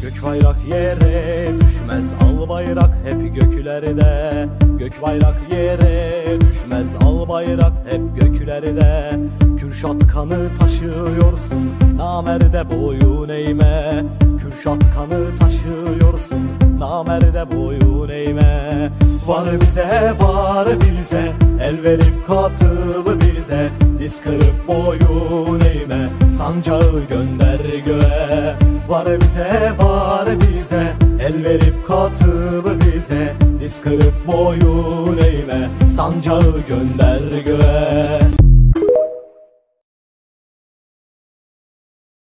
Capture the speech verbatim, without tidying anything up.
Gök bayrak yere düşmez, al bayrak hep göklerde. Gök bayrak yere düşmez, al bayrak hep göklerde. Kürşat kanı taşıyorsun, namerde boyun eğme. Kürşat kanı taşıyorsun, namerde boyun eğme. Var bize, var bize, el verip katıl bize. Diz kırıp boyun eğme, sancağı gönder göğe. Var bize, var bize, el verip katıl bize. Diz kırıp boyun eğme, sancağı gönder göğe.